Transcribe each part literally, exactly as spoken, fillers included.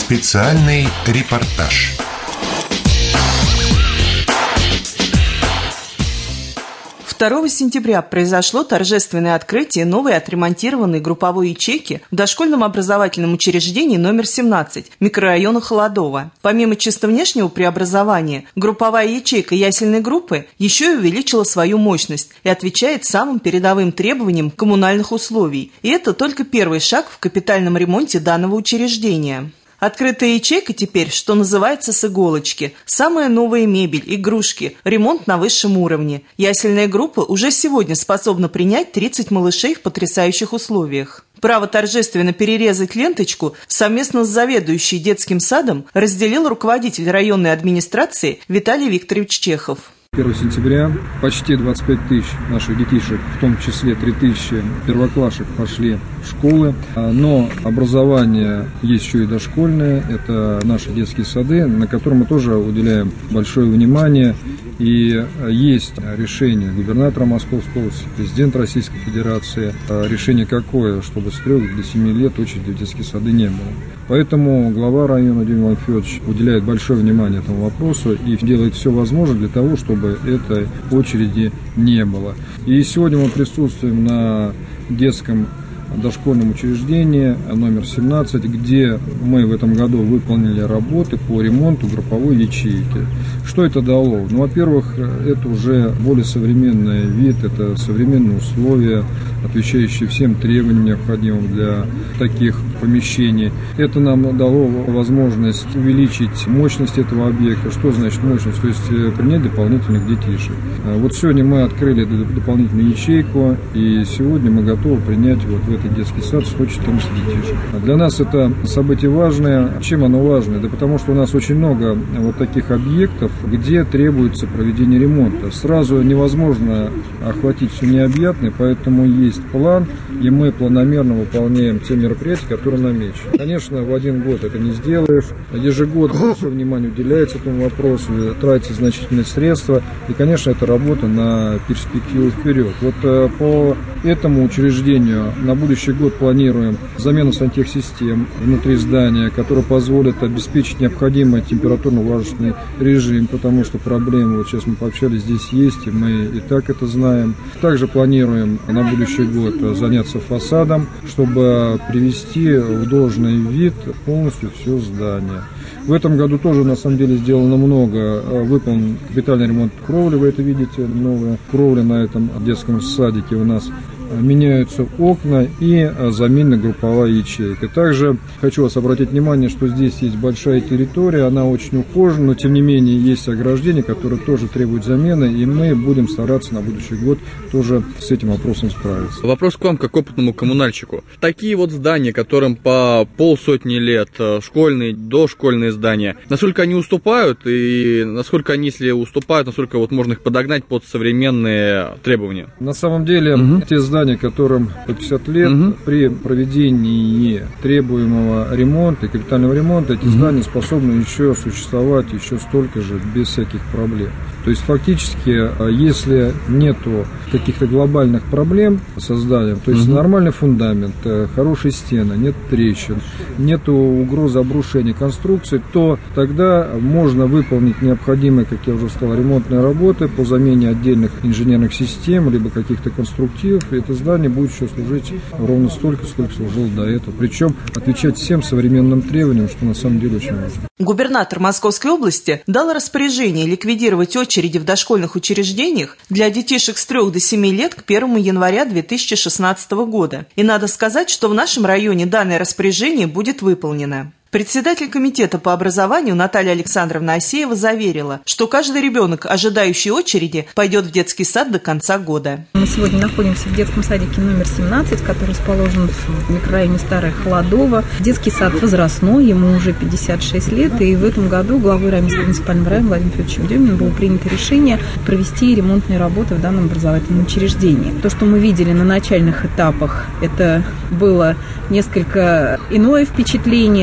Специальный репортаж. второго сентября произошло торжественное открытие новой отремонтированной групповой ячейки в дошкольном образовательном учреждении номер семнадцать микрорайона Холодово. Помимо чисто внешнего преобразования, групповая ячейка ясельной группы еще и увеличила свою мощность и отвечает самым передовым требованиям коммунальных условий. И это только первый шаг в капитальном ремонте данного учреждения. Открытая ячейка теперь, что называется, с иголочки. Самая новая мебель, игрушки, ремонт на высшем уровне. Ясельная группа уже сегодня способна принять тридцать малышей в потрясающих условиях. Право торжественно перерезать ленточку совместно с заведующей детским садом разделил руководитель районной администрации Виталий Викторович Чехов. первого сентября почти двадцать пять тысяч наших детишек, в том числе три тысячи первоклашек, пошли в школы. Но образование есть еще и дошкольное, это наши детские сады, на которые мы тоже уделяем большое внимание. И есть решение губернатора Московской области, президента Российской Федерации. Решение какое? Чтобы с трех до семи лет очереди в детские сады не было. Поэтому глава района Владимир Иванович Федорович уделяет большое внимание этому вопросу и делает все возможное для того, чтобы этой очереди не было. И сегодня мы присутствуем на детском дошкольном учреждении номер семнадцать, где мы в этом году выполнили работы по ремонту групповой ячейки. Что это дало? Ну, во-первых, это уже более современный вид, это современные условия, отвечающие всем требованиям, необходимым для таких помещений. Это нам дало возможность увеличить мощность этого объекта. Что значит мощность? То есть принять дополнительных детишек. Вот сегодня мы открыли дополнительную ячейку, и сегодня мы готовы принять вот в этот детский сад сто четырнадцать детишек. Для нас это событие важное. Чем оно важное? Да потому что у нас очень много вот таких объектов, где требуется проведение ремонта. Сразу невозможно охватить все необъятное, поэтому есть план, и мы планомерно выполняем те мероприятия, которые намечены. Конечно, в один год это не сделаешь. Ежегодно большое внимание уделяется этому вопросу, тратятся значительные средства, и, конечно, это работа на перспективу вперед. Вот по этому учреждению на будущий год планируем замену сантехсистем внутри здания, которые позволят обеспечить необходимый температурно-влажный режим, потому что проблемы, вот сейчас мы пообщались, здесь есть, и мы и так это знаем. Также планируем на будущий год заняться фасадом, чтобы привести в должный вид полностью все здание. В этом году тоже, на самом деле, сделано много. Выполнен капитальный ремонт кровли, вы это видите, новая кровля на этом детском садике у нас. Меняются окна и заменена групповая ячейка. Также хочу вас обратить внимание, что здесь есть большая территория, она очень ухожена, но тем не менее есть ограждения, которые тоже требуют замены, и мы будем стараться на будущий год тоже с этим вопросом справиться. Вопрос к вам, как опытному коммунальщику. Такие вот здания, которым по полсотни лет, школьные, дошкольные здания, насколько они уступают, и насколько они, если уступают, насколько вот можно их подогнать под современные требования? На самом деле, угу. те здания, которым по пятьдесят лет, угу. при проведении требуемого ремонта и капитального ремонта, эти угу. здания способны еще существовать еще столько же без всяких проблем. То есть фактически, если нету каких-то глобальных проблем со зданием, то есть угу. нормальный фундамент, хорошие стены, нет трещин, нету угрозы обрушения конструкции, то тогда можно выполнить необходимые, как я уже сказал, ремонтные работы по замене отдельных инженерных систем, либо каких-то конструктивов. Это здание будет еще служить ровно столько, сколько служило до этого. Причем отвечать всем современным требованиям, что на самом деле очень важно. Губернатор Московской области дал распоряжение ликвидировать очереди в дошкольных учреждениях для детишек с трёх до семи лет к первому января две тысячи шестнадцатого года. И надо сказать, что в нашем районе данное распоряжение будет выполнено. Председатель комитета по образованию Наталья Александровна Асеева заверила, что каждый ребенок, ожидающий очереди, пойдет в детский сад до конца года. Мы сегодня находимся в детском садике номер семнадцать, который расположен в микрорайоне Старое Холодово. Детский сад возрастной, ему уже пятьдесят шесть лет, и в этом году главой Раменского муниципального района Владимиром Федоровичем Деминым было принято решение провести ремонтные работы в данном образовательном учреждении. То, что мы видели на начальных этапах, это было несколько иное впечатление, достаточно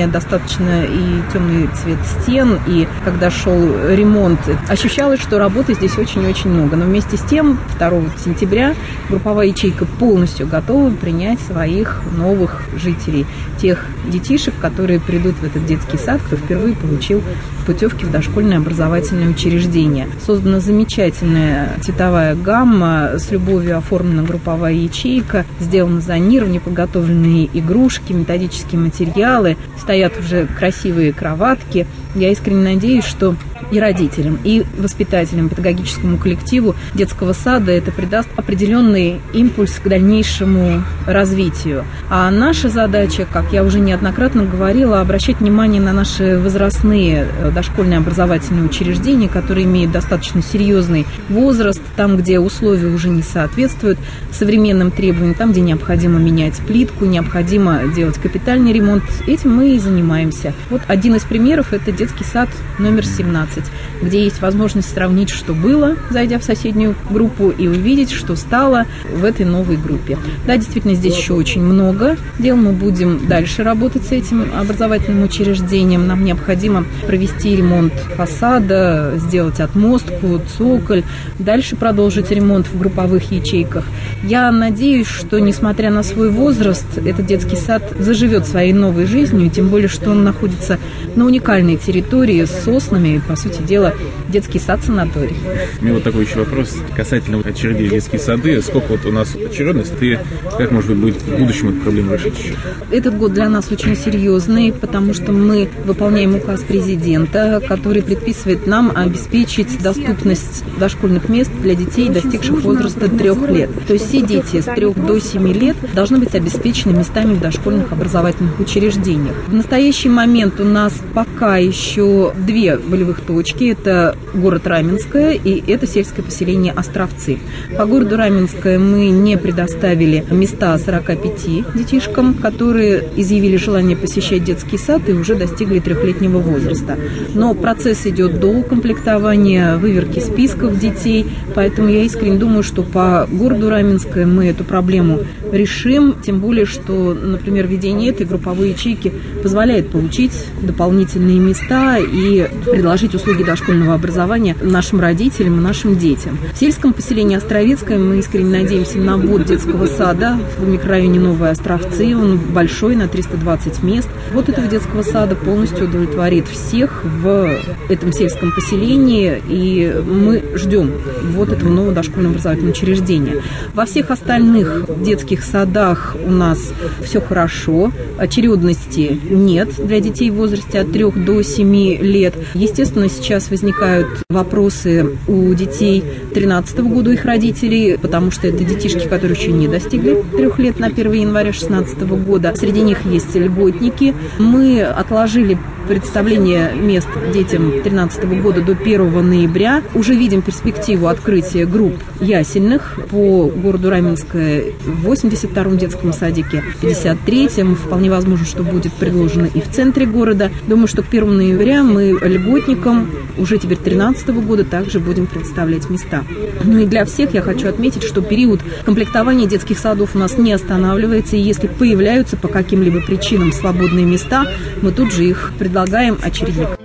достаточно и темный цвет стен, и когда шел ремонт, ощущалось, что работы здесь очень-очень много. Но вместе с тем второго сентября групповая ячейка полностью готова принять своих новых жителей, тех детишек, которые придут в этот детский сад, кто впервые получил путевки в дошкольное образовательное учреждение. Создана замечательная цветовая гамма, с любовью оформлена групповая ячейка, сделано зонирование, подготовленные игрушки, методические материалы, стоят уже красивые кроватки. Я искренне надеюсь, что и родителям, и воспитателям, педагогическому коллективу детского сада это придаст определенный импульс к дальнейшему развитию. А наша задача, как я уже неоднократно говорила, обращать внимание на наши возрастные дошкольные образовательные учреждения, которые имеют достаточно серьезный возраст, там, где условия уже не соответствуют современным требованиям, там, где необходимо менять плитку, необходимо делать капитальный ремонт. Этим мы и занимаемся. Вот один из примеров – это детский сад номер семнадцать, где есть возможность сравнить, что было, зайдя в соседнюю группу, и увидеть, что стало в этой новой группе. Да, действительно, здесь еще очень много дел. Мы будем дальше работать с этим образовательным учреждением. Нам необходимо провести ремонт фасада, сделать отмостку, цоколь, дальше продолжить ремонт в групповых ячейках. Я надеюсь, что, несмотря на свой возраст, этот детский сад заживет своей новой жизнью, тем более, что он находится на уникальной территории с соснами, по сути дела, детский сад-санаторий. У меня вот такой еще вопрос касательно очередей в детские сады. Сколько вот у нас очередность и как, может быть, будет в будущем эту проблему решить еще? Этот год для нас очень серьезный, потому что мы выполняем указ президента, который предписывает нам обеспечить доступность дошкольных мест для детей, достигших возраста трех лет. То есть все дети с трех до семи лет должны быть обеспечены местами в дошкольных образовательных учреждениях. В настоящий момент у нас пока еще две болевых точки. Это город Раменское и это сельское поселение Островцы. По городу Раменское мы не предоставили места сорока пяти детишкам, которые изъявили желание посещать детский сад и уже достигли трехлетнего возраста. Но процесс идет до укомплектования, выверки списков детей, поэтому я искренне думаю, что по городу Раменское мы эту проблему решим, тем более, что, например, введение этой групповой ячейки позволяет получить дополнительные места и предложить услуги дошкольного образования нашим родителям и нашим детям. В сельском поселении Островецкое мы искренне надеемся на ввод детского сада в микрорайоне Новые Островцы. Он большой, на триста двадцать мест. Вот этого детского сада полностью удовлетворит всех в этом сельском поселении, и мы ждем вот этого нового дошкольного образовательного учреждения. Во всех остальных детских садах у нас все хорошо, очередности нет для детей в возрасте от трех до семи лет. Естественно, сейчас возникают вопросы у детей тринадцатого года, у их родителей, потому что это детишки, которые еще не достигли трех лет на первое января шестнадцатого года. Среди них есть льготники. Мы отложили представление мест детям тринадцатого года до первого ноября. Уже видим перспективу открытия групп ясельных по городу Раменское в восемьдесят втором детском садике, в пятьдесят третьем. Вполне возможно, что будет предложено и в центре города. Думаю, что к первому ноября мы льготникам уже теперь тринадцатого года также будем представлять места. Ну и для всех я хочу отметить, что период комплектования детских садов у нас не останавливается, и если появляются по каким-либо причинам свободные места, мы тут же их предлагаем очередникам.